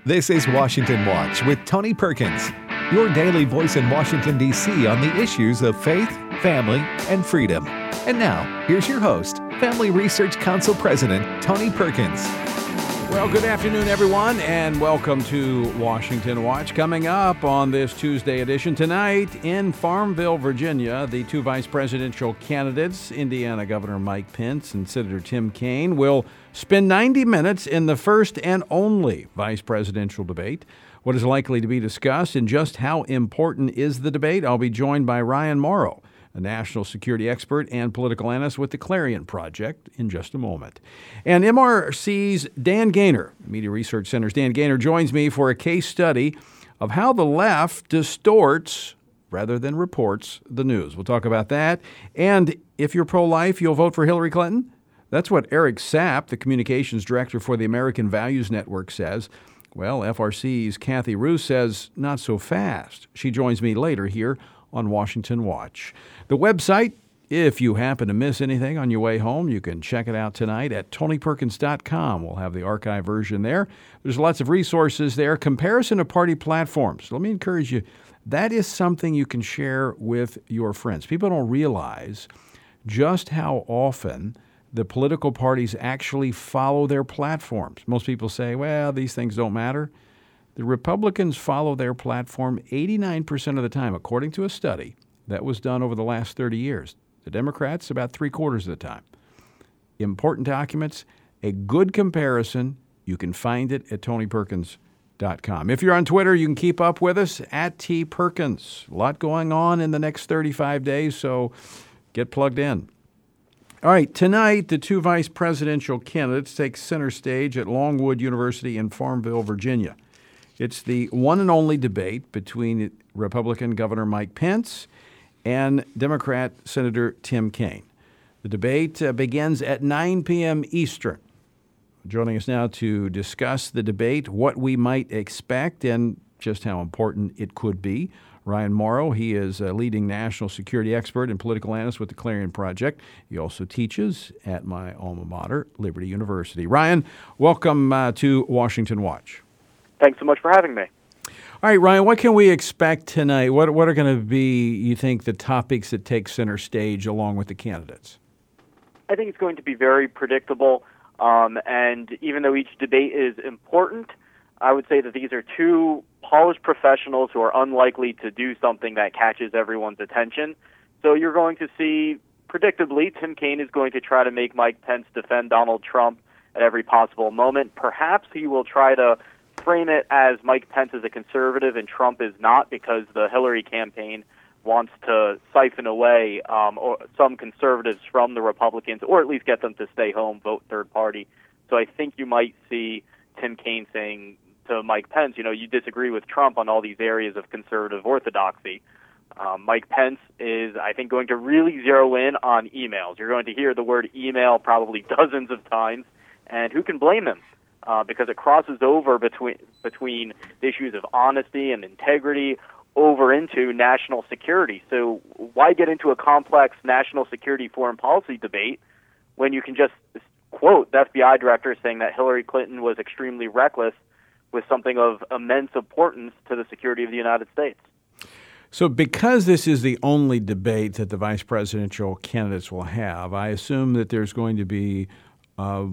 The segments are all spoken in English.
This is Washington Watch with Tony Perkins, your daily voice in Washington, D.C. on the issues of faith, family, and freedom. And now, here's your host, Family Research Council President Tony Perkins. Well, good afternoon, everyone, and welcome to Washington Watch. Coming up on this Tuesday edition tonight in Farmville, Virginia, the two vice presidential candidates, Indiana Governor Mike Pence and Senator Tim Kaine, will spend 90 minutes in the first and only vice presidential debate. What is likely to be discussed and just how important is the debate? I'll be joined by Ryan Mauro, a national security expert and political analyst with the Clarion Project, in just a moment. And MRC's Dan Gaynor, Media Research Center's Dan Gaynor, joins me for a case study of how the left distorts, rather than reports, the news. We'll talk about that. And if you're pro-life, you'll vote for Hillary Clinton? That's what Eric Sapp, the communications director for the American Values Network, says. Well, FRC's Kathy Roos says not so fast. She joins me later here on Washington Watch. The website, if you happen to miss anything on your way home, you can check it out tonight at tonyperkins.com. We'll have the archive version there. There's lots of resources there. Comparison of party platforms. Let me encourage you, that is something you can share with your friends. People don't realize just how often the political parties actually follow their platforms. Most people say, well, these things don't matter. The Republicans follow their platform 89% of the time, according to a study that was done over the last 30 years. The Democrats, about 3/4 of the time. Important documents, a good comparison. You can find it at tonyperkins.com. If you're on Twitter, you can keep up with us at tperkins. A lot going on in the next 35 days, so get plugged in. All right, tonight, the two vice presidential candidates take center stage at Longwood University in Farmville, Virginia. It's the one and only debate between Republican Governor Mike Pence and Democrat Senator Tim Kaine. The debate begins at 9 p.m. Eastern. Joining us now to discuss the debate, what we might expect, and just how important it could be, Ryan Mauro. He is a leading national security expert and political analyst with the Clarion Project. He also teaches at my alma mater, Liberty University. Ryan, welcome to Washington Watch. Thanks so much for having me. All right, Ryan, what can we expect tonight? What are going to be, you think, the topics that take center stage along with the candidates? I think it's going to be very predictable, and even though each debate is important, I would say that these are two polished professionals who are unlikely to do something that catches everyone's attention. So you're going to see, predictably, Tim Kaine is going to try to make Mike Pence defend Donald Trump at every possible moment. Perhaps he will try to frame it as Mike Pence is a conservative and Trump is not, because the Hillary campaign wants to siphon away or some conservatives from the Republicans, or at least get them to stay home, vote third party. So I think you might see Tim Kaine saying to Mike Pence, you disagree with Trump on all these areas of conservative orthodoxy. Mike Pence is, I think, going to really zero in on emails. You're going to hear the word email probably dozens of times, and who can blame him? Because it crosses over between the issues of honesty and integrity over into national security. So why get into a complex national security foreign policy debate when you can just quote the FBI director saying that Hillary Clinton was extremely reckless with something of immense importance to the security of the United States? So because this is the only debate that the vice presidential candidates will have, I assume that there's going to be a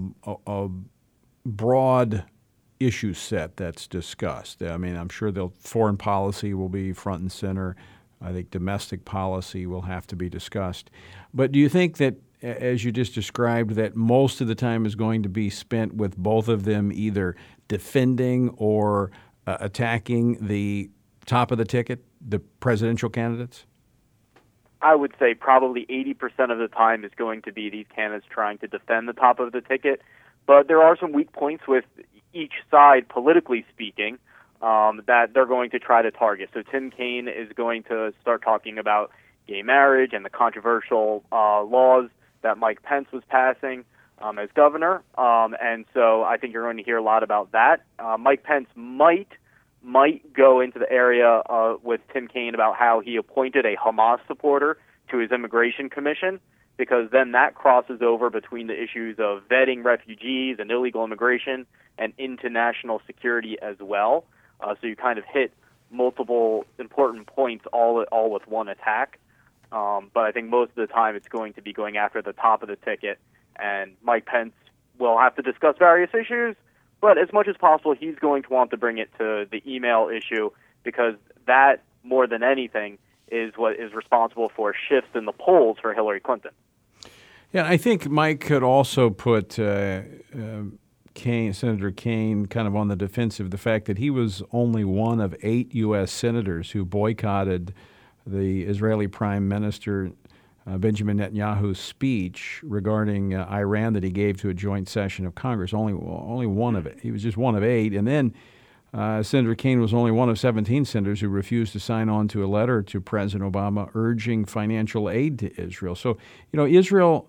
broad issue set that's discussed. I mean, I'm sure foreign policy will be front and center. I think domestic policy will have to be discussed. But do you think that, as you just described, that most of the time is going to be spent with both of them either defending or attacking the top of the ticket, the presidential candidates? I would say probably 80% of the time is going to be these candidates trying to defend the top of the ticket. But there are some weak points with each side, politically speaking, that they're going to try to target. So Tim Kaine is going to start talking about gay marriage and the controversial laws that Mike Pence was passing as governor. And so I think you're going to hear a lot about that. Mike Pence might go into the area with Tim Kaine about how he appointed a Hamas supporter to his immigration commission. because then that crosses over between the issues of vetting refugees and illegal immigration and into national security as well. So you kind of hit multiple important points all with one attack. But I think most of the time it's going to be going after the top of the ticket, and Mike Pence will have to discuss various issues, but as much as possible he's going to want to bring it to the email issue, because that, more than anything, is what is responsible for shifts in the polls for Hillary Clinton. Yeah, I think Mike could also put Senator Kaine kind of on the defensive, the fact that he was only one of 8 U.S. senators who boycotted the Israeli Prime Minister Benjamin Netanyahu's speech regarding Iran that he gave to a joint session of Congress. Only one of it. He was just one of 8. And then Senator Kaine was only one of 17 senators who refused to sign on to a letter to President Obama urging financial aid to Israel. So, Israel,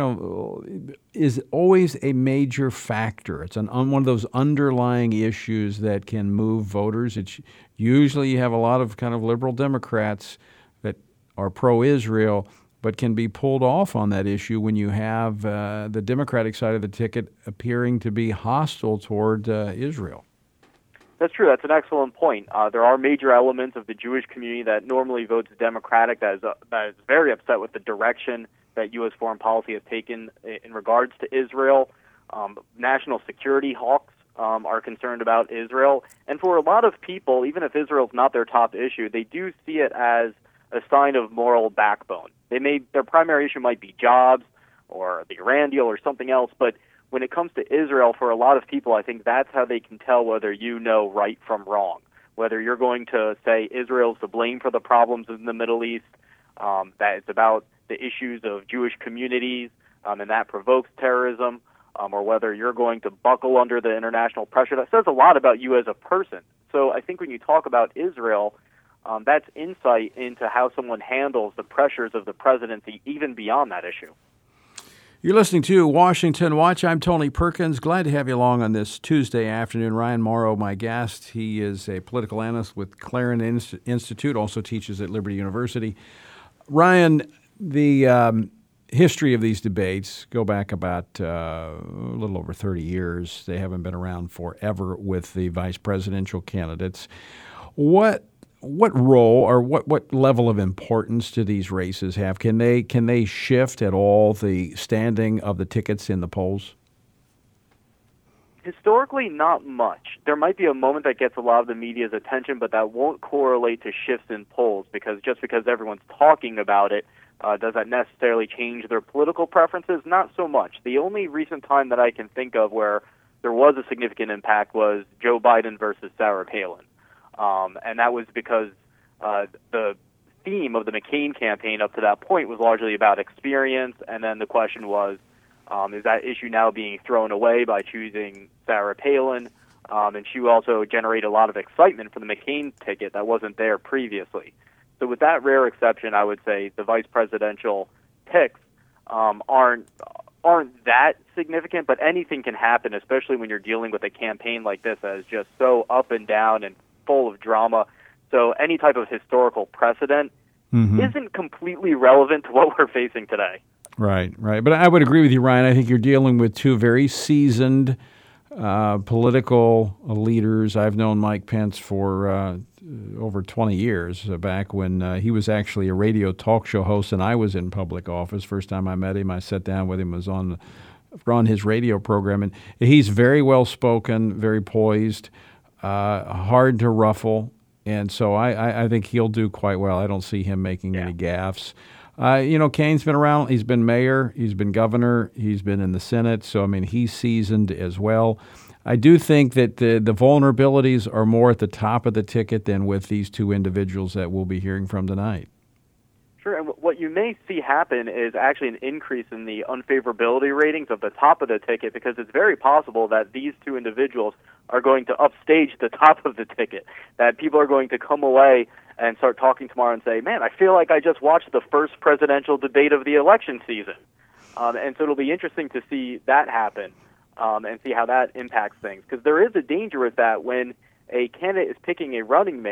is always a major factor. It's one of those underlying issues that can move voters. It's usually you have a lot of kind of liberal Democrats that are pro-Israel, but can be pulled off on that issue when you have the Democratic side of the ticket appearing to be hostile toward Israel. That's true. That's an excellent point. There are major elements of the Jewish community that normally votes Democratic that is very upset with the direction that U.S. foreign policy has taken in regards to Israel. National security hawks are concerned about Israel. And for a lot of people, even if Israel's not their top issue, they do see it as a sign of moral backbone. Their primary issue might be jobs or the Iran deal or something else, but when it comes to Israel, for a lot of people, I think that's how they can tell whether you know right from wrong, whether you're going to say Israel's to blame for the problems in the Middle East, that it's about the issues of Jewish communities, and that provokes terrorism, or whether you're going to buckle under the international pressure. That says a lot about you as a person. So I think when you talk about Israel, that's insight into how someone handles the pressures of the presidency, even beyond that issue. You're listening to Washington Watch. I'm Tony Perkins. Glad to have you along on this Tuesday afternoon. Ryan Morrow, my guest. He is a political analyst with Clarin Institute, also teaches at Liberty University. Ryan, the history of these debates go back about a little over 30 years. They haven't been around forever with the vice presidential candidates. What role or what level of importance do these races have? Can they shift at all the standing of the tickets in the polls? Historically, not much. There might be a moment that gets a lot of the media's attention, but that won't correlate to shifts in polls, because just because everyone's talking about it, does that necessarily change their political preferences? Not so much. The only recent time that I can think of where there was a significant impact was Joe Biden versus Sarah Palin. And that was because the theme of the McCain campaign up to that point was largely about experience, and then the question was, is that issue now being thrown away by choosing Sarah Palin? And she also generated a lot of excitement for the McCain ticket that wasn't there previously. So with that rare exception, I would say the vice presidential picks aren't that significant, but anything can happen, especially when you're dealing with a campaign like this that is just so up and down and full of drama. So any type of historical precedent isn't completely relevant to what we're facing today. Right. But I would agree with you, Ryan. I think you're dealing with two very seasoned political leaders. I've known Mike Pence for over 20 years, back when he was actually a radio talk show host and I was in public office. First time I met him, I sat down with him, was on his radio program. And he's very well-spoken, very poised, hard to ruffle. And so I think he'll do quite well. I don't see him making any gaffes. Kaine's been around. He's been mayor. He's been governor. He's been in the Senate. So, he's seasoned as well. I do think that the vulnerabilities are more at the top of the ticket than with these two individuals that we'll be hearing from tonight. Sure, and what you may see happen is actually an increase in the unfavorability ratings of the top of the ticket, because it's very possible that these two individuals are going to upstage the top of the ticket, that people are going to come away and start talking tomorrow and say, man, I feel like I just watched the first presidential debate of the election season. And so it'll be interesting to see that happen and see how that impacts things, because there is a danger with that when a candidate is picking a running mate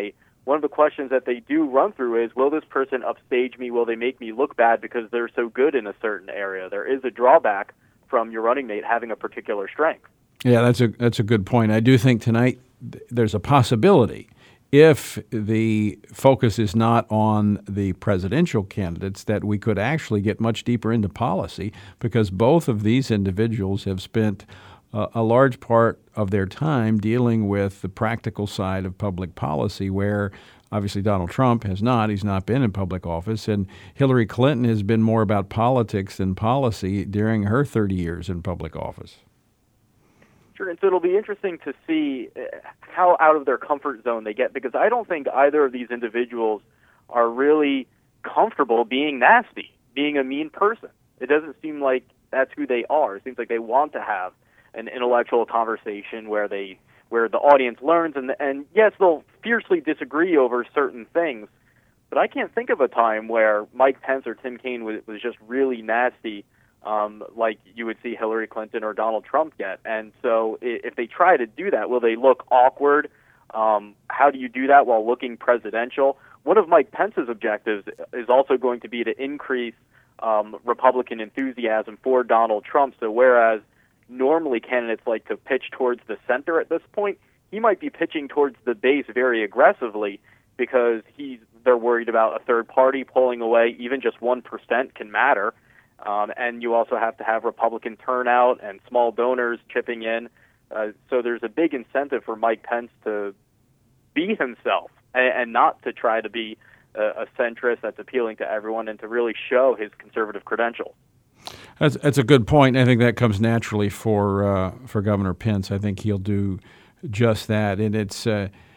one of the questions that they do run through is, will this person upstage me? Will they make me look bad because they're so good in a certain area? There is a drawback from your running mate having a particular strength. Yeah, that's a good point. I do think tonight there's a possibility, if the focus is not on the presidential candidates, that we could actually get much deeper into policy, because both of these individuals have spent a large part of their time dealing with the practical side of public policy, where obviously Donald Trump has not. He's not been in public office. And Hillary Clinton has been more about politics than policy during her 30 years in public office. Sure, and so it'll be interesting to see how out of their comfort zone they get, because I don't think either of these individuals are really comfortable being nasty, being a mean person. It doesn't seem like that's who they are. It seems like they want to have an intellectual conversation where the audience learns, and yes, they'll fiercely disagree over certain things, but I can't think of a time where Mike Pence or Tim Kaine was just really nasty, like you would see Hillary Clinton or Donald Trump get. And so if they try to do that, will they look awkward? How do you do that while looking presidential? One of Mike Pence's objectives is also going to be to increase Republican enthusiasm for Donald Trump. So whereas normally candidates like to pitch towards the center at this point, he might be pitching towards the base very aggressively, because they're worried about a third party pulling away. Even just 1% can matter. And you also have to have Republican turnout and small donors chipping in. So there's a big incentive for Mike Pence to be himself and not to try to be a centrist that's appealing to everyone, and to really show his conservative credentials. That's a good point. I think that comes naturally for Governor Pence. I think he'll do just that. And it's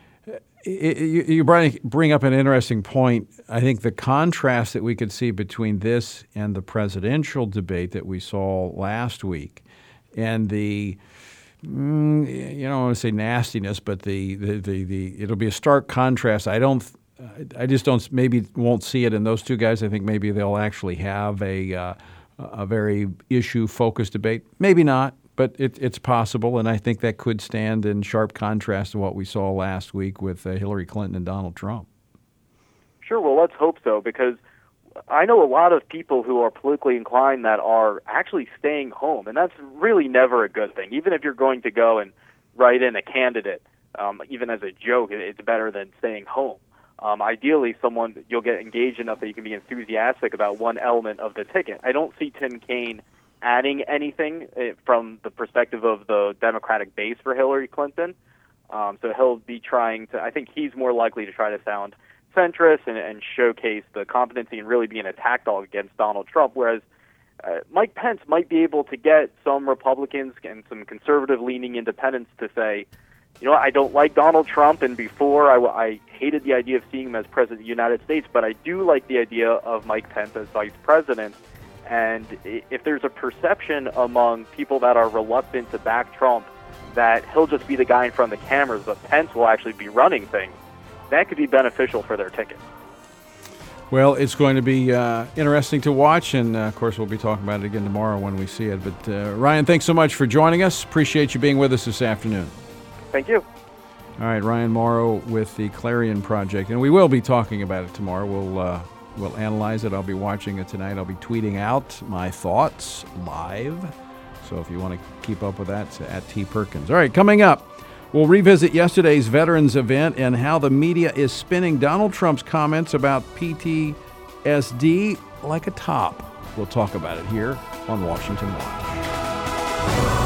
you bring up an interesting point. I think the contrast that we could see between this and the presidential debate that we saw last week, and the I don't want to say nastiness, but the it'll be a stark contrast. I just don't, maybe won't see it in those two guys. I think maybe they'll actually have a very issue-focused debate. Maybe not, but it's possible, and I think that could stand in sharp contrast to what we saw last week with Hillary Clinton and Donald Trump. Sure, well, let's hope so, because I know a lot of people who are politically inclined that are actually staying home, and that's really never a good thing. Even if you're going to go and write in a candidate, even as a joke, it's better than staying home. Ideally, you'll get engaged enough that you can be enthusiastic about one element of the ticket. I don't see Tim Kaine adding anything from the perspective of the Democratic base for Hillary Clinton. So he'll be trying to, I think he's more likely to try to sound centrist and showcase the competency and really be an attack dog against Donald Trump, whereas Mike Pence might be able to get some Republicans and some conservative-leaning independents to say, you know what, I don't like Donald Trump, and before I hated the idea of seeing him as president of the United States, but I do like the idea of Mike Pence as vice president. And if there's a perception among people that are reluctant to back Trump that he'll just be the guy in front of the cameras, but Pence will actually be running things, that could be beneficial for their ticket. Well, it's going to be interesting to watch, and of course we'll be talking about it again tomorrow when we see it. But Ryan, thanks so much for joining us. Appreciate you being with us this afternoon. Thank you. All right, Ryan Morrow with the Clarion Project, and we will be talking about it tomorrow. We'll analyze it. I'll be watching it tonight. I'll be tweeting out my thoughts live. So if you want to keep up with that, it's at T. Perkins. All right, coming up, we'll revisit yesterday's veterans event and how the media is spinning Donald Trump's comments about PTSD like a top. We'll talk about it here on Washington Watch.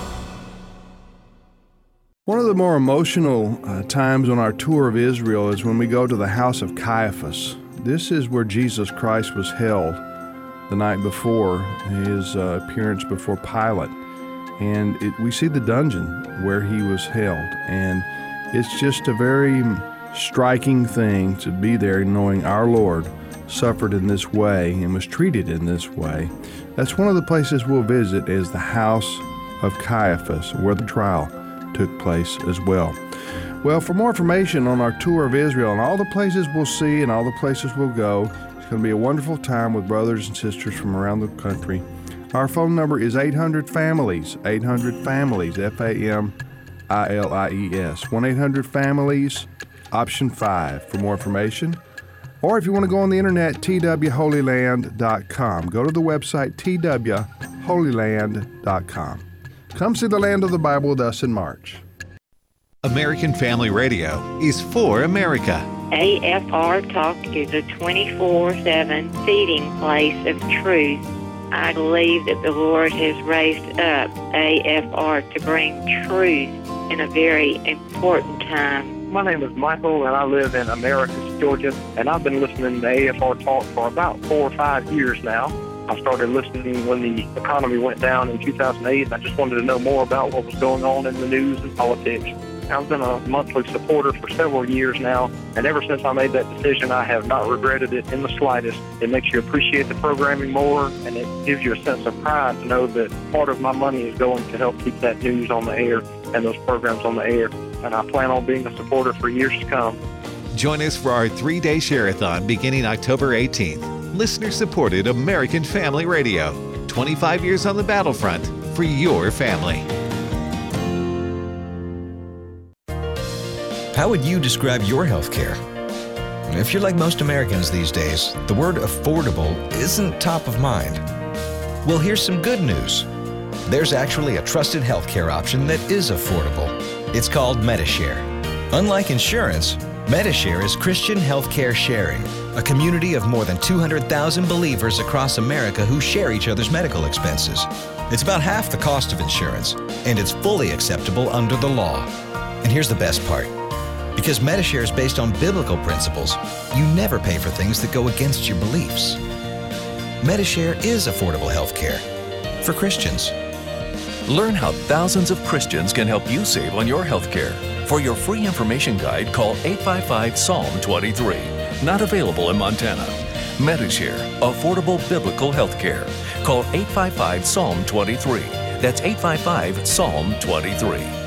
One of the more emotional times on our tour of Israel is when we go to the house of Caiaphas. This is where Jesus Christ was held the night before his appearance before Pilate. And we see the dungeon where he was held. And it's just a very striking thing to be there knowing our Lord suffered in this way and was treated in this way. That's one of the places we'll visit, is the house of Caiaphas, where the trial took place as well. Well, for more information on our tour of Israel and all the places we'll see and all the places we'll go, it's going to be a wonderful time with brothers and sisters from around the country. Our phone number is 800-FAMILIES, 800-FAMILIES, FAMILIES, 1-800-FAMILIES, option 5 for more information. Or if you want to go on the internet, twholyland.com. Go to the website, twholyland.com. Come see the Land of the Bible with us in March. American Family Radio is for America. AFR Talk is a 24/7 feeding place of truth. I believe that the Lord has raised up AFR to bring truth in a very important time. My name is Michael, and I live in Americus, Georgia, and I've been listening to AFR Talk for about 4 or 5 years now. I started listening when the economy went down in 2008, and I just wanted to know more about what was going on in the news and politics. I've been a monthly supporter for several years now, and ever since I made that decision, I have not regretted it in the slightest. It makes you appreciate the programming more, and it gives you a sense of pride to know that part of my money is going to help keep that news on the air and those programs on the air, and I plan on being a supporter for years to come. Join us for our 3-day share-a-thon beginning October 18th. Listener-supported American Family Radio. 25 years on the battlefront for your family. How would you describe your health care? If you're like most Americans these days, the word affordable isn't top of mind. Well, here's some good news. There's actually a trusted health care option that is affordable. It's called Medi-Share. Unlike insurance, Medi-Share is Christian healthcare sharing, a community of more than 200,000 believers across America who share each other's medical expenses. It's about half the cost of insurance, and it's fully acceptable under the law. And here's the best part. Because Medi-Share is based on biblical principles, you never pay for things that go against your beliefs. Medi-Share is affordable health care for Christians. Learn how thousands of Christians can help you save on your health care. For your free information guide, call 855-PSALM-23. Not available in Montana. Medi-Share, affordable biblical health care. Call 855-PSALM-23. That's 855-PSALM-23.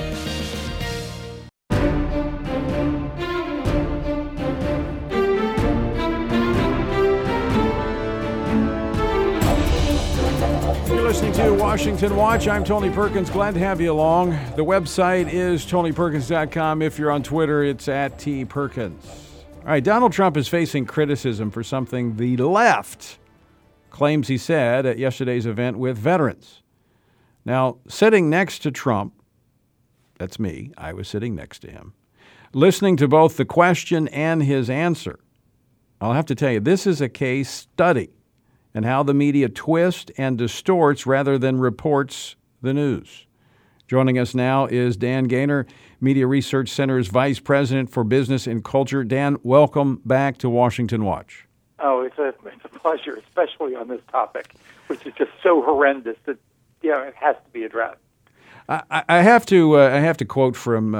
Listening to Washington Watch. I'm Tony Perkins. Glad to have you along. The website is TonyPerkins.com. If you're on Twitter, it's at @TPerkins. All right, Donald Trump is facing criticism for something the left claims he said at yesterday's event with veterans. Now, sitting next to Trump, that's me, I was sitting next to him, listening to both the question and his answer, I'll have to tell you, this is a case study and how the media twists and distorts rather than reports the news. Joining us now is Dan Gaynor, Media Research Center's Vice President for Business and Culture. Dan, welcome back to Washington Watch. Oh, it's a pleasure, especially on this topic, which is just so horrendous that it has to be addressed. I have to quote from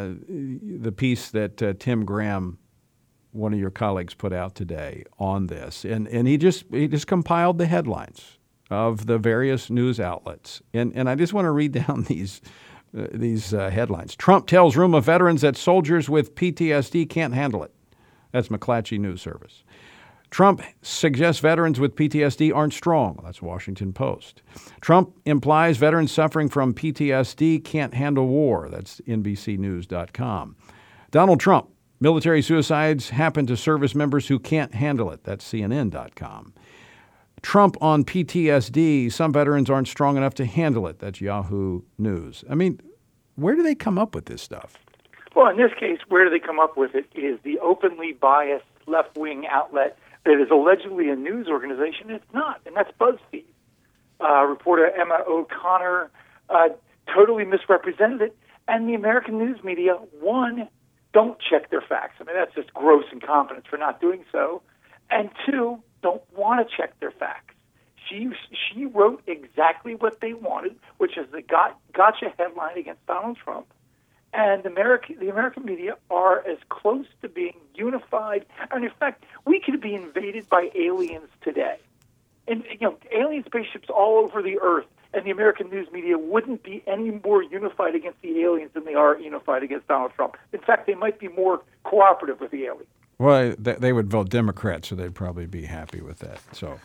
the piece that Tim Graham, one of your colleagues, put out today on this, and he just compiled the headlines of the various news outlets, and I just want to read down these headlines. Trump tells room of veterans that soldiers with PTSD can't handle it. That's McClatchy News Service. Trump suggests veterans with PTSD aren't strong. That's Washington Post. Trump implies veterans suffering from PTSD can't handle war. That's NBCnews.com. Donald Trump. Military suicides happen to service members who can't handle it. That's CNN.com. Trump on PTSD. Some veterans aren't strong enough to handle it. That's Yahoo News. I mean, where do they come up with this stuff? Well, in this case, where do they come up with it is the openly biased left-wing outlet that is allegedly a news organization. It's not, and that's BuzzFeed. Reporter Emma O'Connor totally misrepresented it, and the American news media, one, don't check their facts. I mean, that's just gross incompetence for not doing so. And two, don't want to check their facts. She wrote exactly what they wanted, which is the gotcha headline against Donald Trump. And the American media are as close to being unified. And in fact, we could be invaded by aliens today. And, alien spaceships all over the earth. And the American news media wouldn't be any more unified against the aliens than they are unified against Donald Trump. In fact, they might be more cooperative with the aliens. Well, they would vote Democrat, so they'd probably be happy with that. So,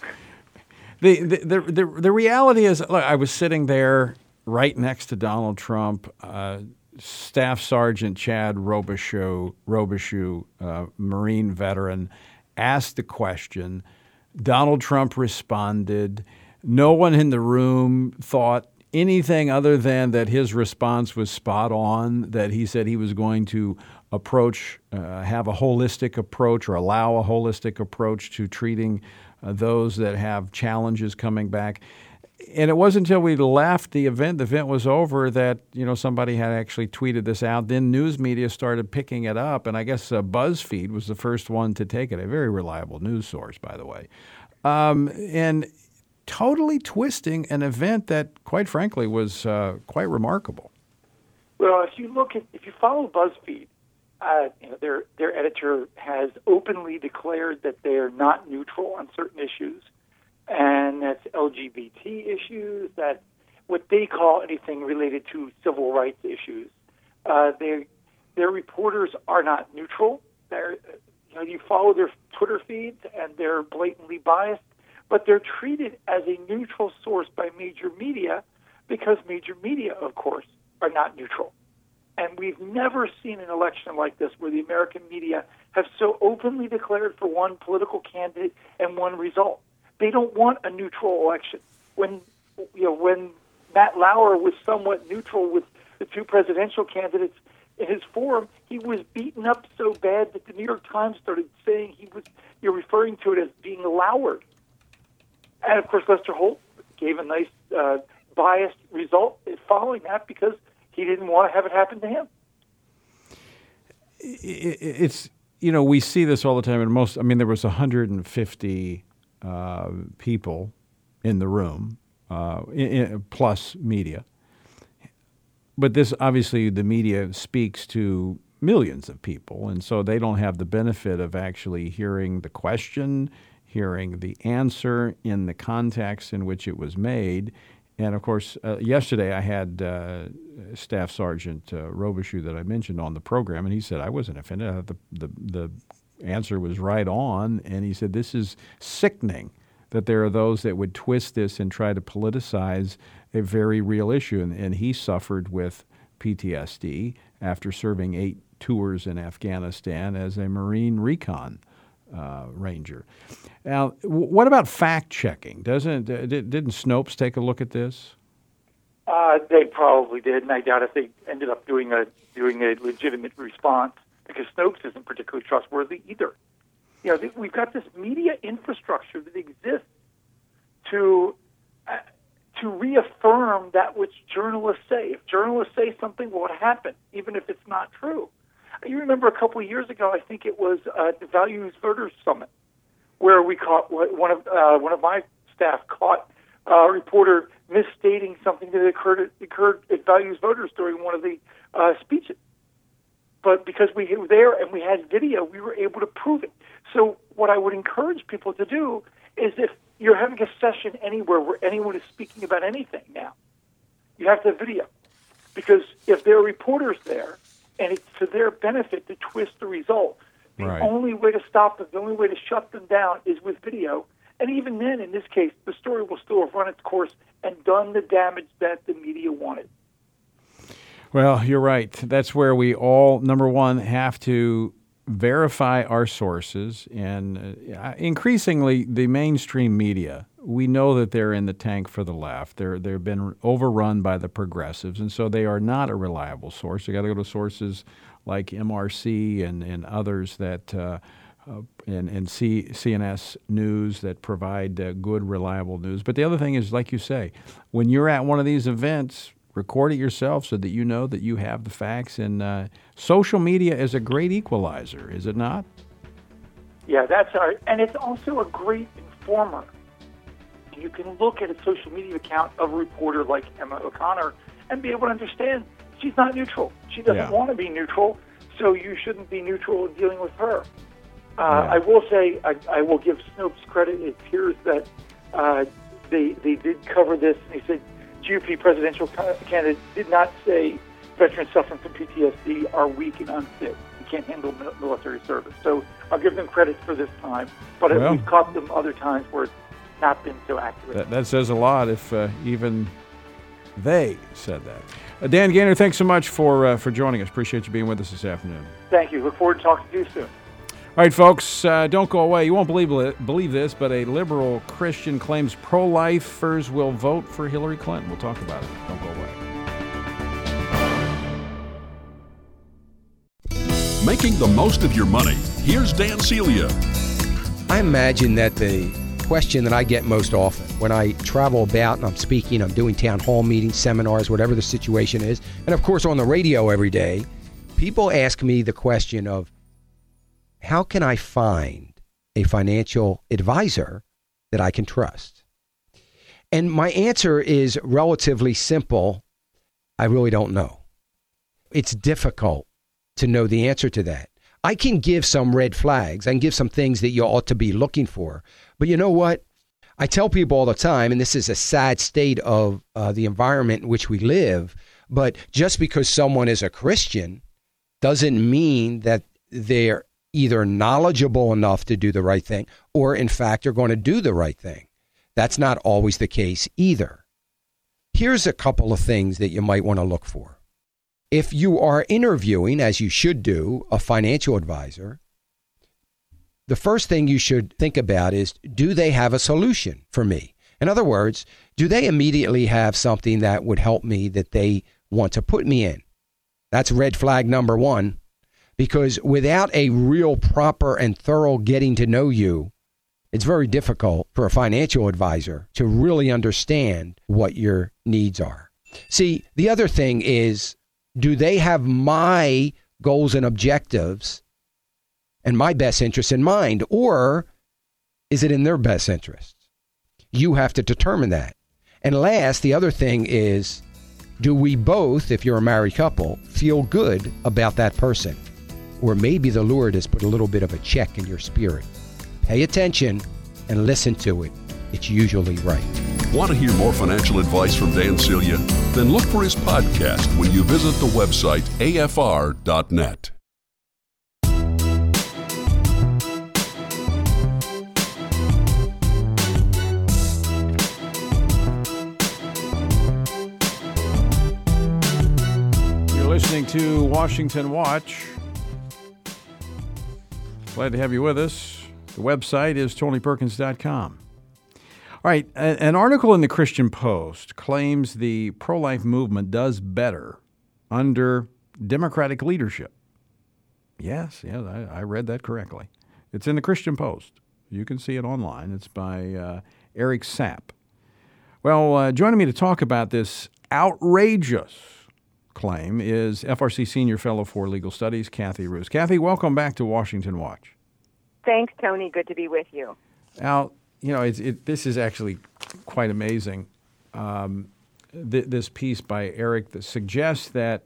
the reality is, look, I was sitting there right next to Donald Trump. Staff Sergeant Chad Robichaux, Marine veteran, asked the question. Donald Trump responded. No one in the room thought anything other than that his response was spot on, that he said he was going to have a holistic approach or allow a holistic approach to treating those that have challenges coming back. And it wasn't until we left the event was over, that, somebody had actually tweeted this out. Then news media started picking it up, and I guess BuzzFeed was the first one to take it, a very reliable news source, by the way. And totally twisting an event that, quite frankly, was quite remarkable. Well, if you follow BuzzFeed, their editor has openly declared that they are not neutral on certain issues, and that's LGBT issues, that what they call anything related to civil rights issues. Their reporters are not neutral. You follow their Twitter feeds, and they're blatantly biased, but they're treated as a neutral source by major media because major media, of course, are not neutral. And we've never seen an election like this where the American media have so openly declared for one political candidate and one result. They don't want a neutral election. When Matt Lauer was somewhat neutral with the two presidential candidates in his forum, he was beaten up so bad that the New York Times started saying you're referring to it as being Lauered. And of course, Lester Holt gave a nice biased result following that because he didn't want to have it happen to him. It's we see this all the time. And there was 150 people in the room, plus media. But this, obviously, the media speaks to millions of people, and so they don't have the benefit of actually hearing the question, hearing the answer in the context in which it was made. And, of course, yesterday I had Staff Sergeant Robichaux that I mentioned on the program, and he said, I wasn't offended. The answer was right on, and he said, this is sickening that there are those that would twist this and try to politicize a very real issue. And he suffered with PTSD after serving 8 tours in Afghanistan as a Marine recon ranger. Now, what about fact-checking? Didn't Snopes take a look at this? They probably did, and I doubt if they ended up doing a legitimate response, because Snopes isn't particularly trustworthy either. We've got this media infrastructure that exists to reaffirm that which journalists say. If journalists say something, will happen, even if it's not true. You remember a couple of years ago, I think it was the Values Voters Summit, where we caught one of my staff caught a reporter misstating something that occurred at Values Voters during one of the speeches. But because we were there and we had video, we were able to prove it. So what I would encourage people to do is, if you're having a session anywhere where anyone is speaking about anything now, you have to have video. Because if there are reporters there and it's to their benefit to twist the result, the only way to stop them, the only way to shut them down is with video. And even then, in this case, the story will still have run its course and done the damage that the media wanted. Well, you're right. That's where we all, number one, have to verify our sources. And increasingly, the mainstream media, we know that they're in the tank for the left. They've been overrun by the progressives, and so they are not a reliable source. You got to go to sources like MRC and others that and CNS News that provide good, reliable news. But the other thing is, like you say, when you're at one of these events, record it yourself so that you know that you have the facts. And social media is a great equalizer, is it not? Yeah, that's right. And it's also a great informer. You can look at a social media account of a reporter like Emma O'Connor and be able to understand she's not neutral. She doesn't want to be neutral, so you shouldn't be neutral in dealing with her. I will say, I will give Snopes credit. It appears that they did cover this, and they said GOP presidential candidate did not say veterans suffering from PTSD are weak and unfit and can't handle military service. So I'll give them credit for this time, but we've caught them other times where it's not been so accurate. That says a lot if even They said that. Dan Gaynor, thanks so much for joining us. Appreciate you being with us this afternoon. Thank you. Look forward to talking to you soon. All right, folks, don't go away. You won't believe this, but a liberal Christian claims pro-lifers will vote for Hillary Clinton. We'll talk about it. Don't go away. Making the most of your money. Here's Dan Celia. I imagine that the question that I get most often when I travel about and I'm speaking, I'm doing town hall meetings, seminars, whatever the situation is, and of course on the radio every day, people ask me the question of, how can I find a financial advisor that I can trust? And my answer is relatively simple. I really don't know. It's difficult to know the answer to that. I can give some red flags. I can give some things that you ought to be looking for. But you know what? I tell people all the time, and this is a sad state of the environment in which we live, but just because someone is a Christian doesn't mean that they're either knowledgeable enough to do the right thing or, in fact, are going to do the right thing. That's not always the case either. Here's a couple of things that you might want to look for. If you are interviewing, as you should do, a financial advisor, the first thing you should think about is, do they have a solution for me? In other words, do they immediately have something that would help me that they want to put me in? That's red flag number one. Because without a real proper and thorough getting to know you, it's very difficult for a financial advisor to really understand what your needs are. See, the other thing is, do they have my goals and objectives and my best interests in mind, or is it in their best interests? You have to determine that. And last, the other thing is, do we both, if you're a married couple, feel good about that person? Or maybe the Lord has put a little bit of a check in your spirit. Pay attention and listen to it. It's usually right. Want to hear more financial advice from Dan Celia? Then look for his podcast when you visit the website afr.net. You're listening to Washington Watch. Glad to have you with us. The website is TonyPerkins.com. All right, an article in the Christian Post claims the pro-life movement does better under Democratic leadership. Yes, I read that correctly. It's in the Christian Post. You can see it online. It's by Eric Sapp. Well, joining me to talk about this outrageous claim is FRC Senior Fellow for Legal Studies, Kathy Roos. Kathy, welcome back to Washington Watch. Thanks, Tony. Good to be with you. Now, you know, this is actually quite amazing. This piece by Eric that suggests that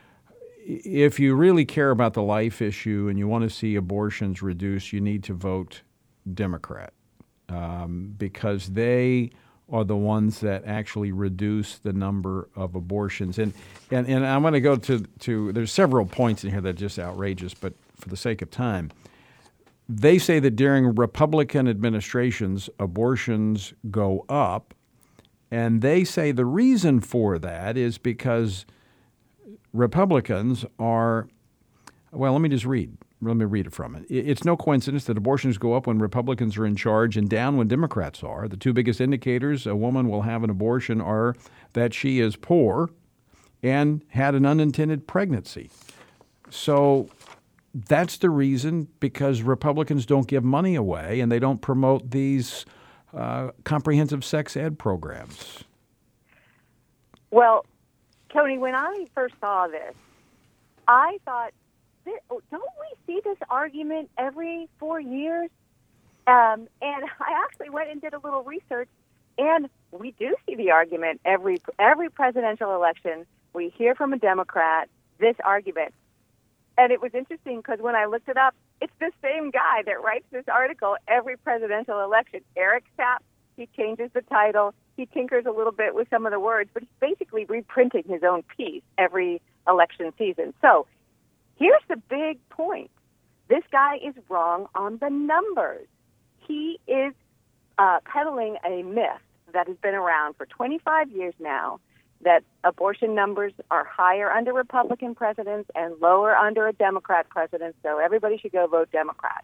if you really care about the life issue and you want to see abortions reduced, you need to vote Democrat because they are the ones that actually reduce the number of abortions. And I'm going to go to there's several points in here that are just outrageous, but for the sake of time, they say that during Republican administrations, abortions go up, and they say the reason for that is because Republicans are, well, let me read it from it. It's no coincidence that abortions go up when Republicans are in charge and down when Democrats are. The two biggest indicators a woman will have an abortion are that she is poor and had an unintended pregnancy. So that's the reason, because Republicans don't give money away and they don't promote these comprehensive sex ed programs. Well, Tony, when I first saw this, I thought, don't we see this argument every 4 years? And I actually went and did a little research, and we do see the argument every presidential election. We hear from a Democrat this argument. And it was interesting because when I looked it up, it's the same guy that writes this article every presidential election. Eric Sapp, he changes the title. He tinkers a little bit with some of the words, but he's basically reprinting his own piece every election season. So here's the big point. This guy is wrong on the numbers. He is peddling a myth that has been around for 25 years now, that abortion numbers are higher under Republican presidents and lower under a Democrat president, so everybody should go vote Democrat.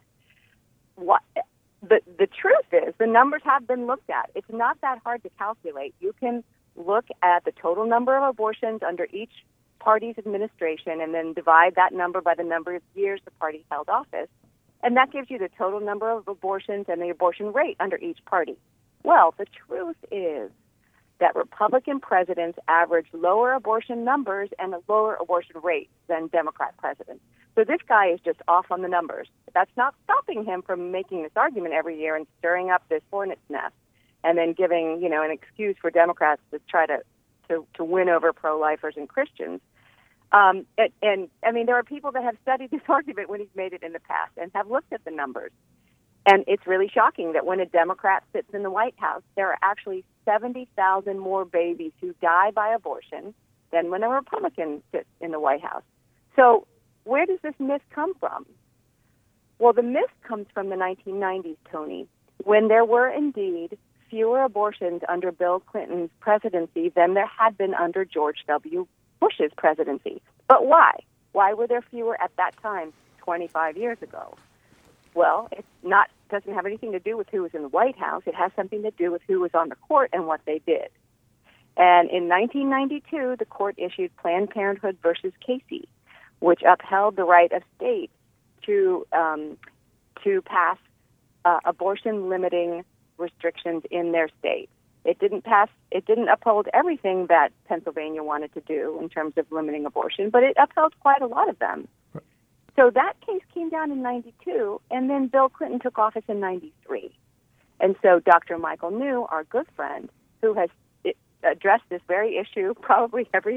The truth is, the numbers have been looked at. It's not that hard to calculate. You can look at the total number of abortions under each party's administration and then divide that number by the number of years the party held office, and that gives you the total number of abortions and the abortion rate under each party. Well, the truth is that Republican presidents average lower abortion numbers and a lower abortion rate than Democrat presidents. So this guy is just off on the numbers. That's not stopping him from making this argument every year and stirring up this hornet's nest and then giving, an excuse for Democrats to try to win over pro-lifers and Christians. There are people that have studied this argument when he's made it in the past and have looked at the numbers. And it's really shocking that when a Democrat sits in the White House, there are actually 70,000 more babies who die by abortion than when a Republican sits in the White House. So where does this myth come from? Well, the myth comes from the 1990s, Tony, when there were indeed fewer abortions under Bill Clinton's presidency than there had been under George W. Bush's presidency. But why? Why were there fewer at that time, 25 years ago? Well, doesn't have anything to do with who was in the White House. It has something to do with who was on the court and what they did. And in 1992, the court issued Planned Parenthood versus Casey, which upheld the right of states to pass abortion-limiting restrictions in their state. It didn't uphold everything that Pennsylvania wanted to do in terms of limiting abortion, but it upheld quite a lot of them. So that case came down in 92, and then Bill Clinton took office in 93. And so Dr. Michael New, our good friend, who has addressed this very issue probably every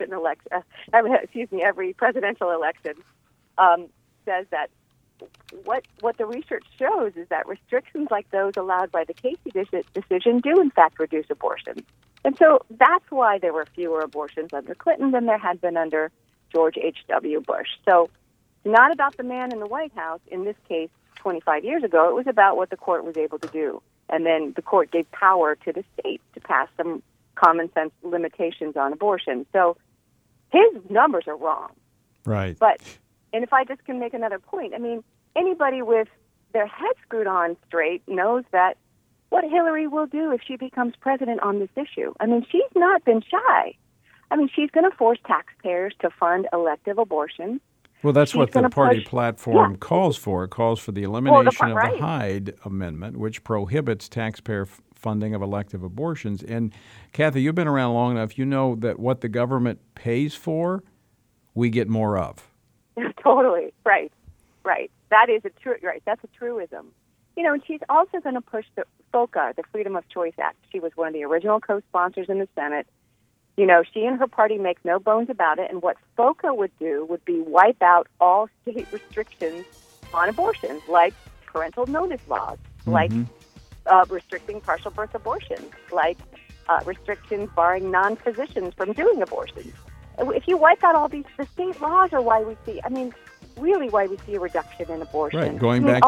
every presidential election, says that what the research shows is that restrictions like those allowed by the Casey decision do in fact reduce abortion. And so that's why there were fewer abortions under Clinton than there had been under George H.W. Bush. So not about the man in the White House, in this case, 25 years ago. It was about what the court was able to do. And then the court gave power to the states to pass some common sense limitations on abortion. So his numbers are wrong. Right. And if I just can make another point, anybody with their head screwed on straight knows that what Hillary will do if she becomes president on this issue. She's not been shy. She's going to force taxpayers to fund elective abortions. Well, that's what the party platform calls for. It calls for the elimination of the Hyde Amendment, which prohibits taxpayer funding of elective abortions. And, Kathy, you've been around long enough. You know that what the government pays for, we get more of. Totally. Right. That is that's a truism. And she's also going to push the FOCA, the Freedom of Choice Act. She was one of the original co-sponsors in the Senate. She and her party make no bones about it, and what FOCA would do would be wipe out all state restrictions on abortions, like parental notice laws, like restricting partial birth abortions, like restrictions barring non-physicians from doing abortions. If you wipe out all the state laws are why we see, why we see a reduction in abortion. Right, going back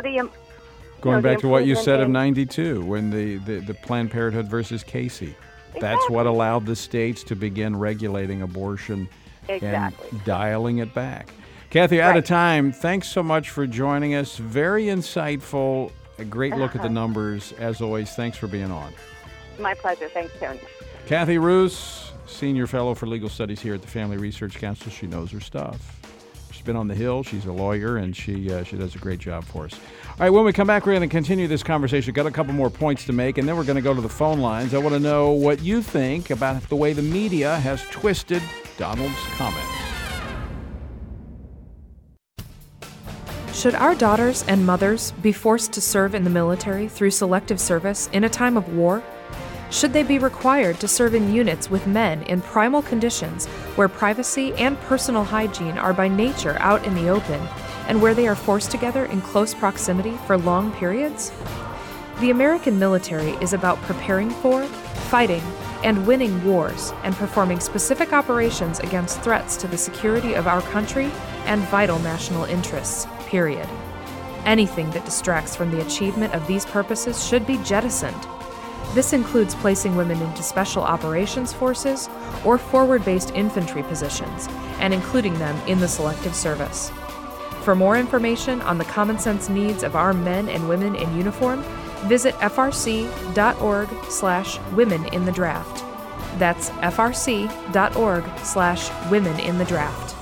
to what you said of 92, when the Planned Parenthood versus Casey. That's what allowed the states to begin regulating abortion and dialing it back. Kathy, out of time. Thanks so much for joining us. Very insightful. A great look at the numbers. As always, thanks for being on. My pleasure. Thanks, Tony. Kathy Roos, Senior Fellow for Legal Studies here at the Family Research Council. She knows her stuff. She's been on the Hill. She's a lawyer, and she does a great job for us. All right, when we come back, we're going to continue this conversation. Got a couple more points to make, and then we're going to go to the phone lines. I want to know what you think about the way the media has twisted Donald's comments. Should our daughters and mothers be forced to serve in the military through selective service in a time of war? Should they be required to serve in units with men in primal conditions where privacy and personal hygiene are by nature out in the open, and where they are forced together in close proximity for long periods? The American military is about preparing for, fighting, and winning wars, and performing specific operations against threats to the security of our country and vital national interests, period. Anything that distracts from the achievement of these purposes should be jettisoned. This includes placing women into special operations forces or forward-based infantry positions, and including them in the Selective Service. For more information on the common sense needs of our men and women in uniform, visit frc.org/womeninthedraft. That's frc.org/womeninthedraft.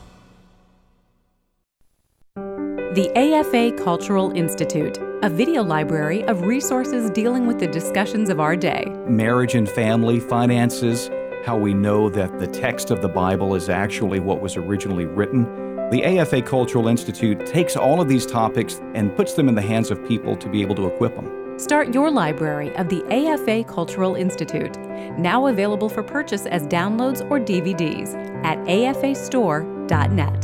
The AFA Cultural Institute, a video library of resources dealing with the discussions of our day. Marriage and family, finances, how we know that the text of the Bible is actually what was originally written. The AFA Cultural Institute takes all of these topics and puts them in the hands of people to be able to equip them. Start your library of the AFA Cultural Institute, now available for purchase as downloads or DVDs at afastore.net.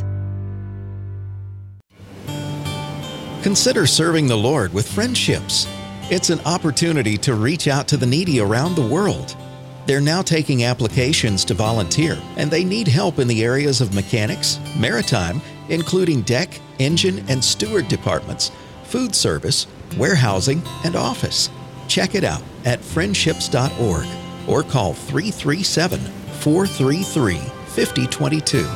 Consider serving the Lord with Friendships. It's an opportunity to reach out to the needy around the world. They're now taking applications to volunteer, and they need help in the areas of mechanics, maritime, including deck, engine, and steward departments, food service, warehousing, and office. Check it out at friendships.org or call 337-433-5022.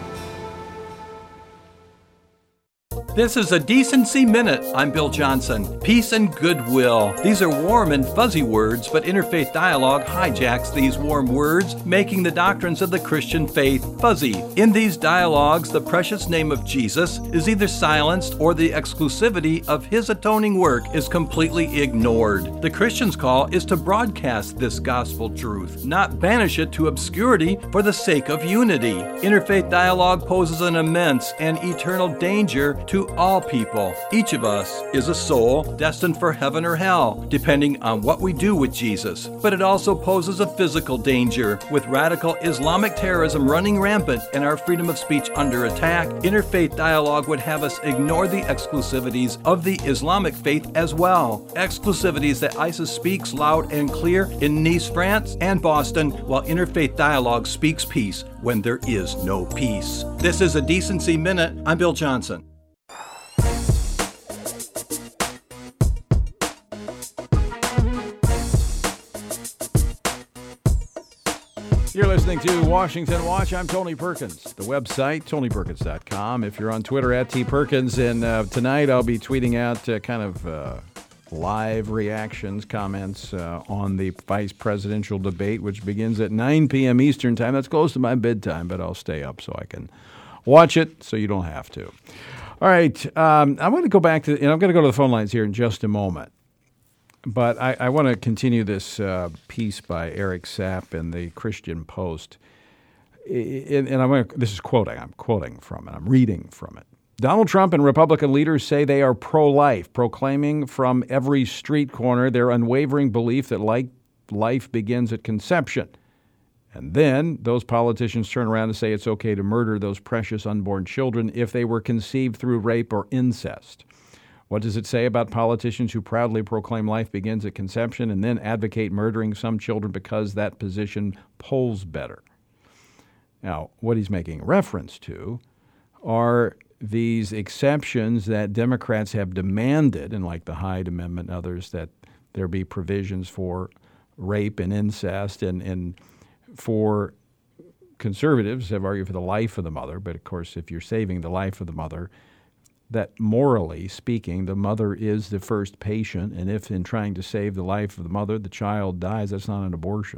This is a Decency Minute. I'm Bill Johnson. Peace and goodwill. These are warm and fuzzy words, but interfaith dialogue hijacks these warm words, making the doctrines of the Christian faith fuzzy. In these dialogues, the precious name of Jesus is either silenced or the exclusivity of his atoning work is completely ignored. The Christian's call is to broadcast this gospel truth, not banish it to obscurity for the sake of unity. Interfaith dialogue poses an immense and eternal danger to all people. Each of us is a soul destined for heaven or hell, depending on what we do with Jesus. But it also poses a physical danger, with radical Islamic terrorism running rampant and our freedom of speech under attack. Interfaith dialogue would have us ignore the exclusivities of the Islamic faith as well. Exclusivities that ISIS speaks loud and clear in Nice, France, and Boston, while interfaith dialogue speaks peace when there is no peace. This is a Decency Minute. I'm Bill Johnson. You're listening to Washington Watch. I'm Tony Perkins. The website, tonyperkins.com. If you're on Twitter, @TPerkins. And tonight I'll be tweeting out live reactions, comments on the vice presidential debate, which begins at 9 p.m. Eastern time. That's close to my bedtime, but I'll stay up so I can watch it so you don't have to. All right. I'm going to go back to, and I'm going to go to the phone lines here in just a moment. But I want to continue this piece by Eric Sapp in the Christian Post. And this is quoting. I'm quoting from it. I'm reading from it. Donald Trump and Republican leaders say they are pro-life, proclaiming from every street corner their unwavering belief that life begins at conception. And then those politicians turn around and say it's okay to murder those precious unborn children if they were conceived through rape or incest. What does it say about politicians who proudly proclaim life begins at conception and then advocate murdering some children because that position polls better? Now, what he's making reference to are these exceptions that Democrats have demanded, and like the Hyde Amendment and others, that there be provisions for rape and incest, and for conservatives have argued for the life of the mother. But, of course, if you're saving the life of the mother, that morally speaking, the mother is the first patient, and if in trying to save the life of the mother, the child dies, that's not an abortion.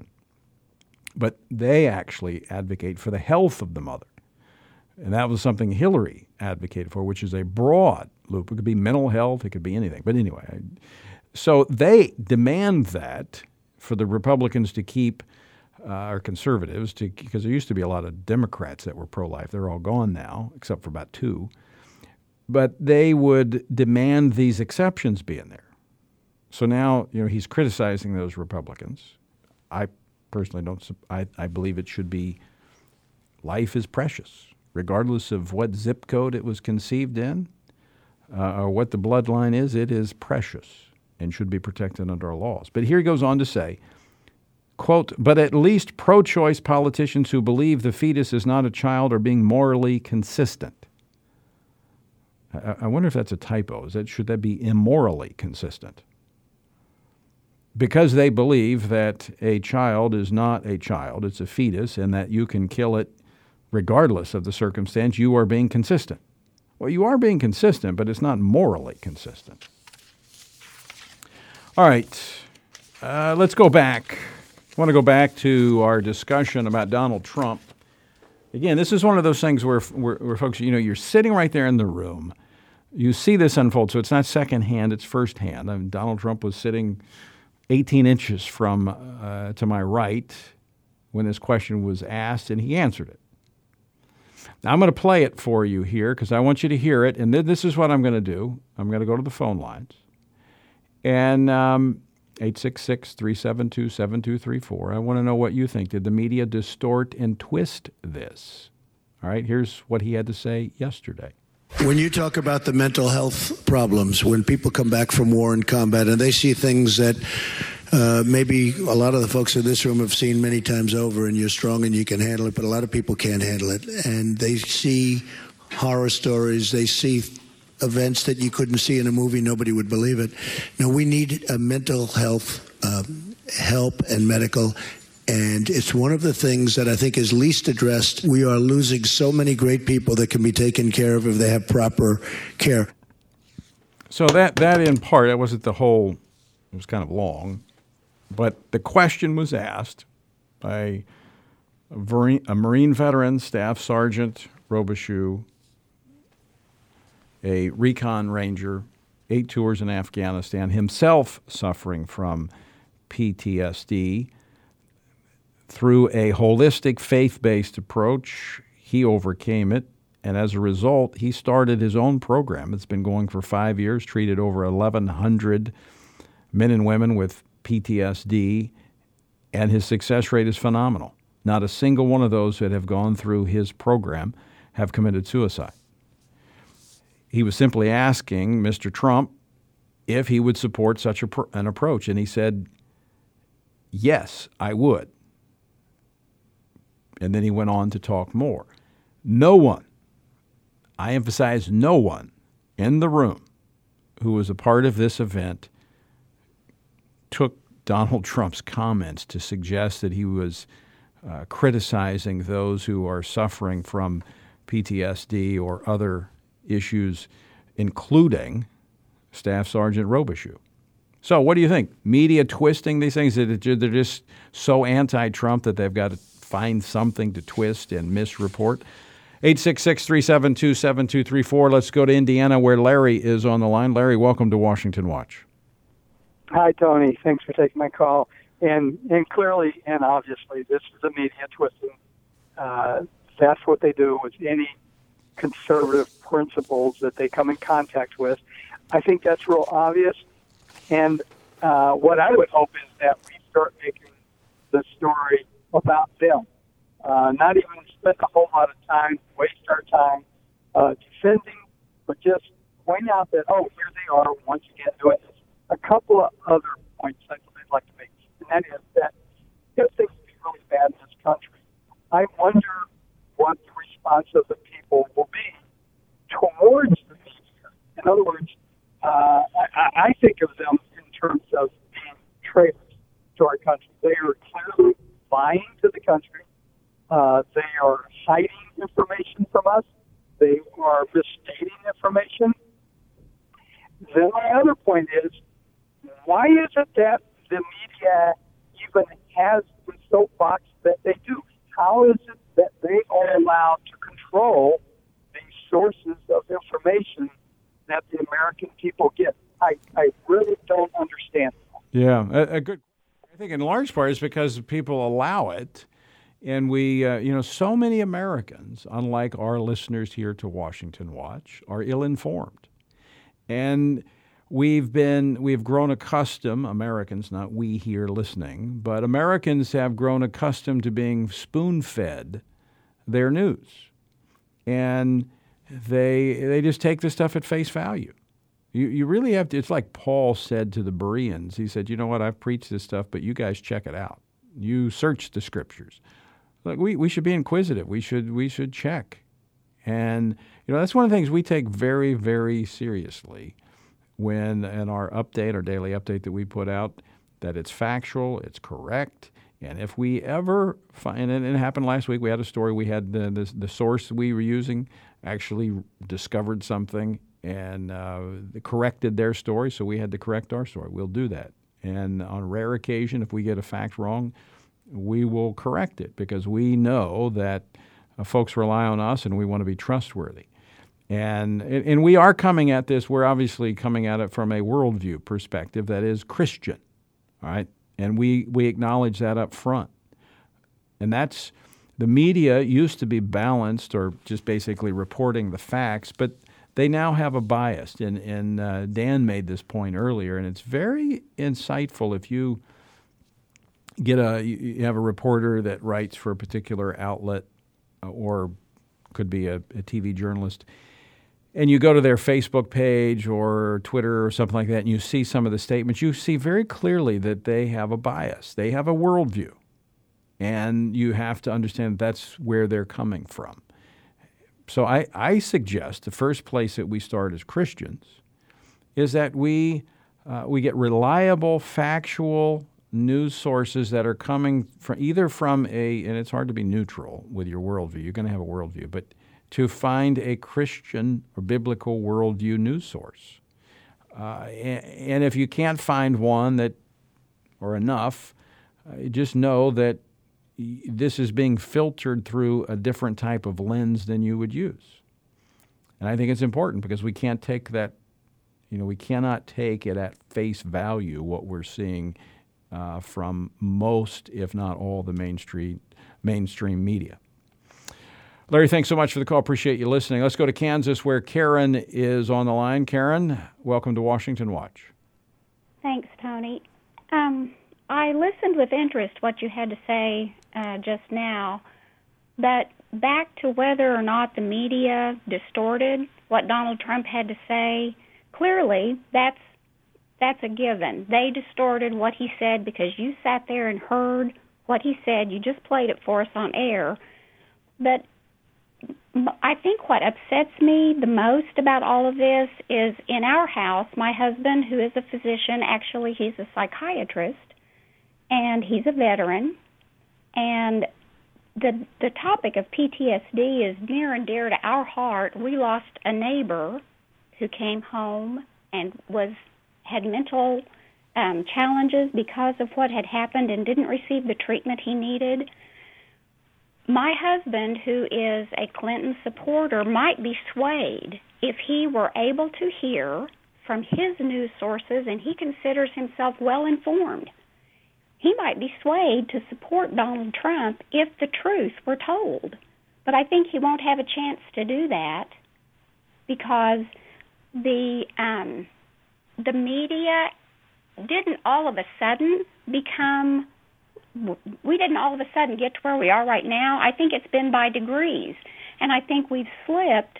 But they actually advocate for the health of the mother. And that was something Hillary advocated for, which is a broad loop. It could be mental health, it could be anything. But anyway, so they demand that for the Republicans to keep, or conservatives, because there used to be a lot of Democrats that were pro-life. They're all gone now, except for about 2. But they would demand these exceptions be in there. So now, he's criticizing those Republicans. I personally don't. I believe it should be life is precious, regardless of what zip code it was conceived in or what the bloodline is. It is precious and should be protected under our laws. But here he goes on to say, quote, but at least pro-choice politicians who believe the fetus is not a child are being morally consistent. I wonder if that's a typo. Should that be immorally consistent? because they believe that a child is not a child, it's a fetus, and that you can kill it regardless of the circumstance, you are being consistent. Well, you are being consistent, but it's not morally consistent. All right, let's go back. I want to go back to our discussion about Donald Trump. Again, this is one of those things where folks, you're sitting right there in the room. You see this unfold, so it's not secondhand, it's firsthand. I mean, Donald Trump was sitting 18 inches from to my right when this question was asked, and he answered it. Now, I'm going to play it for you here because I want you to hear it, and this is what I'm going to do. I'm going to go to the phone lines, and 866-372-7234. I want to know what you think. Did the media distort and twist this? All right, here's what he had to say yesterday. When you talk about the mental health problems, when people come back from war and combat and they see things that maybe a lot of the folks in this room have seen many times over, and you're strong and you can handle it, but a lot of people can't handle it. And they see horror stories, they see events that you couldn't see in a movie, nobody would believe it. Now, we need a mental health help and medical. And it's one of the things that I think is least addressed. We are losing so many great people that can be taken care of if they have proper care. So that in part, that wasn't the whole, it was kind of long, but the question was asked by a Marine veteran, Staff Sergeant Robichaux, a recon ranger, 8 tours in Afghanistan, himself suffering from PTSD. Through a holistic, faith-based approach, he overcame it, and as a result, he started his own program. It's been going for 5 years, treated over 1,100 men and women with PTSD, and his success rate is phenomenal. Not a single one of those that have gone through his program have committed suicide. He was simply asking Mr. Trump if he would support such an approach, and he said, yes, I would. And then he went on to talk more. No one, I emphasize no one, in the room who was a part of this event took Donald Trump's comments to suggest that he was criticizing those who are suffering from PTSD or other issues, including Staff Sergeant Robichaux. So what do you think? Media twisting these things? They're just so anti-Trump that they've got to find something to twist and misreport. 866-372-7234. Let's go to Indiana where Larry is on the line. Larry, welcome to Washington Watch. Hi, Tony. Thanks for taking my call. And clearly and obviously, this is a media twisting. That's what they do with any conservative principles that they come in contact with. I think that's real obvious. And what I would hope is that we start making the story about them. Not even spend a whole lot of time, waste our time defending, but just point out that, oh, here they are once again doing this. A couple of other points I'd like to make, and that is that if things be really bad in this country, I wonder what the response of the people will be towards the media. In other words, I think of them in terms of being traitors to our country. They are clearly lying to the country. They are hiding information from us. They are misstating information. Then my other point is, why is it that the media even has the soapbox that they do? How is it that they are allowed to control the sources of information that the American people get? I really don't understand. Yeah, a good. I think in large part is because people allow it, and we, so many Americans, unlike our listeners here to Washington Watch, are ill-informed, and we've grown accustomed. Americans, not we here listening, but Americans have grown accustomed to being spoon-fed their news, and they just take this stuff at face value. You really have to. It's like Paul said to the Bereans. He said, you know what, I've preached this stuff, but you guys check it out. You search the scriptures. Look, we should be inquisitive. We should check. And, that's one of the things we take very, very seriously when in our daily update that we put out, that it's factual, it's correct. And if we ever find, and it happened last week, we had a story, we had the source we were using actually discovered something and corrected their story, so we had to correct our story. We'll do that. And on a rare occasion, if we get a fact wrong, we will correct it because we know that folks rely on us and we want to be trustworthy. And we are coming at this, we're obviously coming at it from a worldview perspective that is Christian, all right? And we acknowledge that up front. And that's, the media used to be balanced or just basically reporting the facts, but they now have a bias. And Dan made this point earlier, and it's very insightful if you you have a reporter that writes for a particular outlet or could be a TV journalist, and you go to their Facebook page or Twitter or something like that, and you see some of the statements, you see very clearly that they have a bias. They have a worldview. And you have to understand that's where they're coming from. So I suggest the first place that we start as Christians is that we get reliable, factual news sources that are coming from either from and it's hard to be neutral with your worldview. You're going to have a worldview, but to find a Christian or biblical worldview news source. And if you can't find one or enough, just know that this is being filtered through a different type of lens than you would use. And I think it's important because we can't take that, we cannot take it at face value what we're seeing from most, if not all, the mainstream media. Larry, thanks so much for the call. Appreciate you listening. Let's go to Kansas where Karen is on the line. Karen, welcome to Washington Watch. Thanks, Tony. I listened with interest what you had to say just now, but back to whether or not the media distorted what Donald Trump had to say, clearly that's a given. They distorted what he said because you sat there and heard what he said. You just played it for us on air. But I think what upsets me the most about all of this is in our house, my husband, who is a physician, actually he's a psychiatrist, and he's a veteran, and the topic of PTSD is near and dear to our heart. We lost a neighbor who came home and had mental challenges because of what had happened and didn't receive the treatment he needed. My husband, who is a Clinton supporter, might be swayed if he were able to hear from his news sources, and he considers himself well-informed. He might be swayed to support Donald Trump if the truth were told. But I think he won't have a chance to do that because the media didn't all of a sudden we didn't all of a sudden get to where we are right now. I think it's been by degrees. And I think we've slipped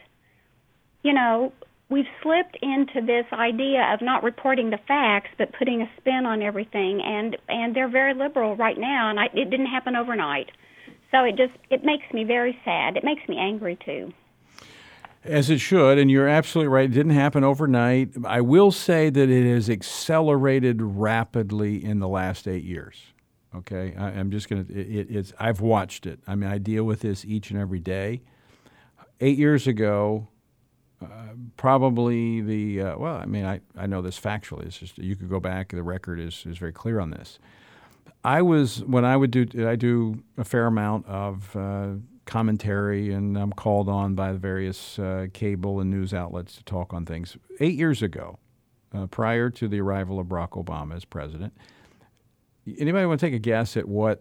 into this idea of not reporting the facts but putting a spin on everything. And they're very liberal right now, and it didn't happen overnight. So it makes me very sad. It makes me angry, too. As it should, and you're absolutely right. It didn't happen overnight. I will say that it has accelerated rapidly in the last 8 years. Okay, I'm just going to, I've watched it. I mean, I deal with this each and every day. 8 years ago, probably I know this factually. It's just, you could go back, the record is very clear on this. I do a fair amount of commentary, and I'm called on by the various cable and news outlets to talk on things. 8 years ago, prior to the arrival of Barack Obama as president, anybody want to take a guess at what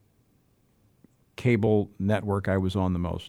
cable network I was on the most?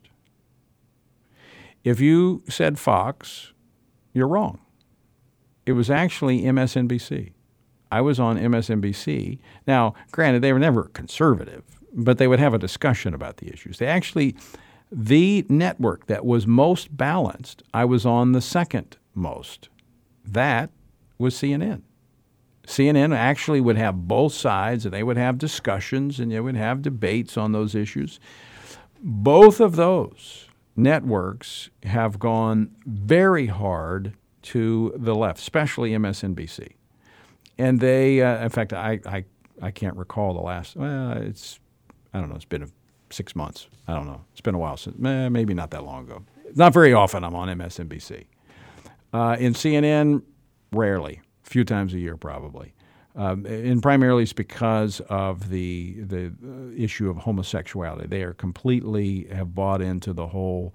If you said Fox, you're wrong. It was actually MSNBC. I was on MSNBC. Now, granted, they were never conservative, but they would have a discussion about the issues. The network that was most balanced, I was on the second most. That was CNN. CNN actually would have both sides, and they would have discussions, and they would have debates on those issues. Both of those networks have gone very hard to the left, especially MSNBC. And they, in fact, I can't recall the last, it's been 6 months. I don't know. It's been a while since, maybe not that long ago. Not very often I'm on MSNBC. In CNN, rarely, a few times a year probably. And primarily it's because of the issue of homosexuality. They are completely have bought into the whole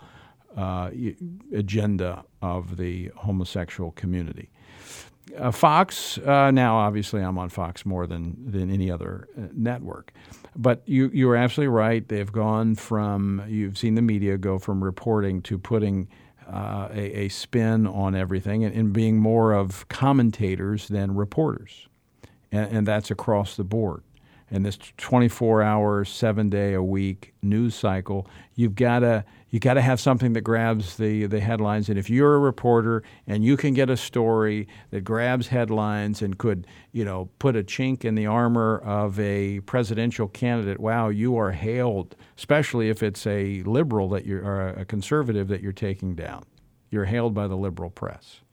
agenda of the homosexual community. Fox, now obviously I'm on Fox more than any other network. But you're absolutely right. They've gone from, you've seen the media go from reporting to putting a spin on everything and being more of commentators than reporters. And that's across the board. And this 24-hour, 7-day-a-week news cycle, you got to have something that grabs the headlines. And if you're a reporter and you can get a story that grabs headlines and could, put a chink in the armor of a presidential candidate, wow, you are hailed, especially if it's a liberal or a conservative that you're taking down. You're hailed by the liberal press.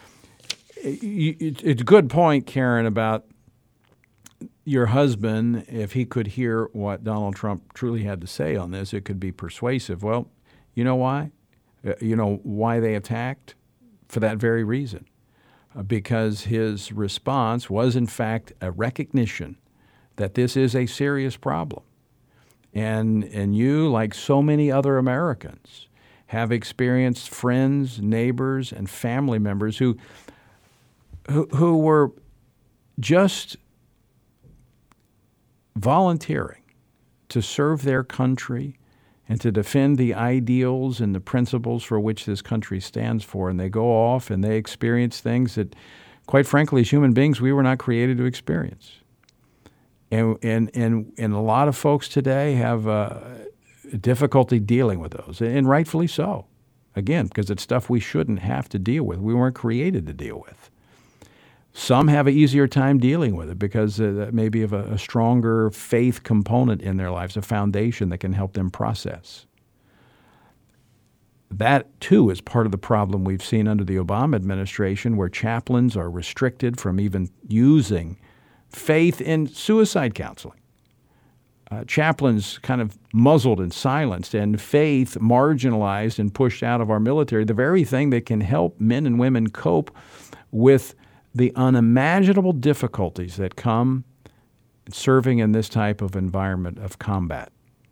It's a good point, Karen, about your husband, if he could hear what Donald Trump truly had to say on this, it could be persuasive. Well, you know why? You know why they attacked? For that very reason. Because his response was, in fact, a recognition that this is a serious problem. And you, like so many other Americans, have experienced friends, neighbors, and family members who were just volunteering to serve their country and to defend the ideals and the principles for which this country stands for. And they go off and they experience things that, quite frankly, as human beings, we were not created to experience. And a lot of folks today have difficulty dealing with those, and rightfully so. Again, because it's stuff we shouldn't have to deal with. We weren't created to deal with. Some have an easier time dealing with it because maybe of a stronger faith component in their lives, a foundation that can help them process. That, too, is part of the problem we've seen under the Obama administration, where chaplains are restricted from even using faith in suicide counseling. Chaplains kind of muzzled and silenced, and faith marginalized and pushed out of our military, the very thing that can help men and women cope with the unimaginable difficulties that come serving in this type of environment of combat.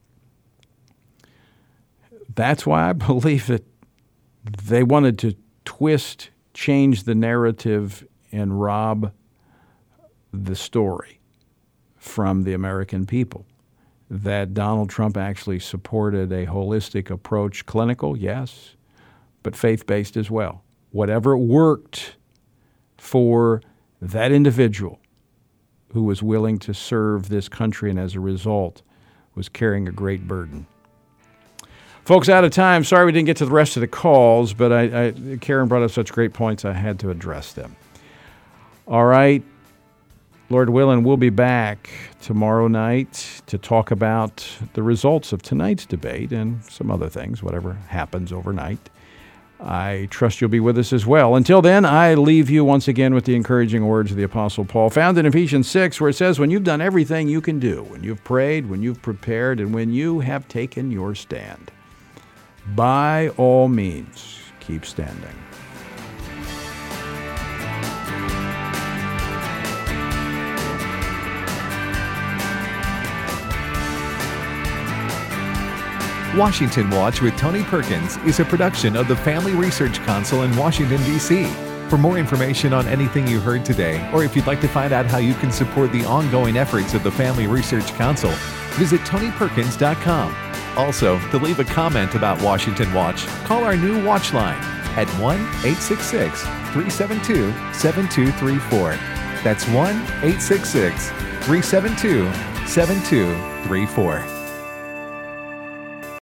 That's why I believe that they wanted to change the narrative, and rob the story from the American people. That Donald Trump actually supported a holistic approach, clinical, yes, but faith-based as well. Whatever worked for that individual who was willing to serve this country and as a result was carrying a great burden. Folks, out of time. Sorry we didn't get to the rest of the calls, but Karen brought up such great points I had to address them. All right. Lord willing, we'll be back tomorrow night to talk about the results of tonight's debate and some other things, whatever happens overnight. I trust you'll be with us as well. Until then, I leave you once again with the encouraging words of the Apostle Paul, found in Ephesians 6, where it says, when you've done everything you can do, when you've prayed, when you've prepared, and when you have taken your stand, by all means, keep standing. Washington Watch with Tony Perkins is a production of the Family Research Council in Washington, D.C. For more information on anything you heard today, or if you'd like to find out how you can support the ongoing efforts of the Family Research Council, visit TonyPerkins.com. Also, to leave a comment about Washington Watch, call our new Watch line at 1-866-372-7234. That's 1-866-372-7234.